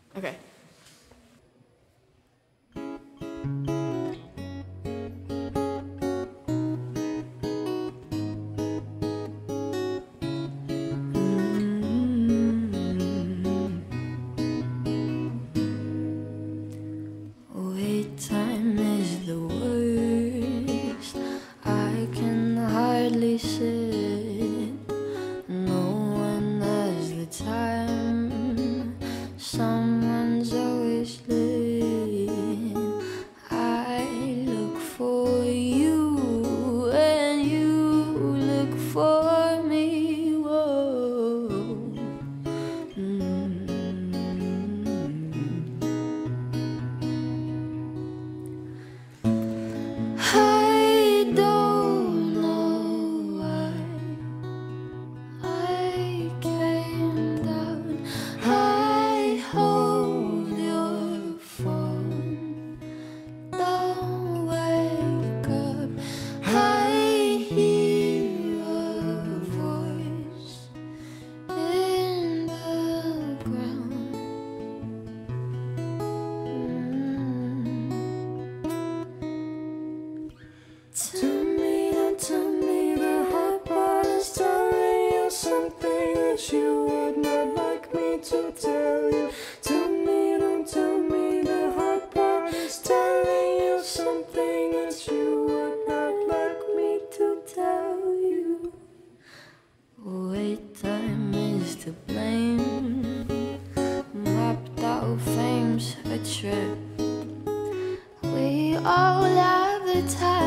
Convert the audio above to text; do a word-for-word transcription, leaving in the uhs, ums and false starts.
Okay. Wait time is the worst. I can hardly sit. No one has the time. Someone's always late. I look for you and you look for me. Whoa. Mm. I don't know why I came down. I hold your phone. Don't wake up. I hear a voice in the ground. Tell me, don't tell me the hard part is telling you something that you would not like me to tell you. Tell me, don't tell me the hard part is telling you something that you would not like me to tell you. Wait time is to blame. Mapped out fame's a trip. We all have the time.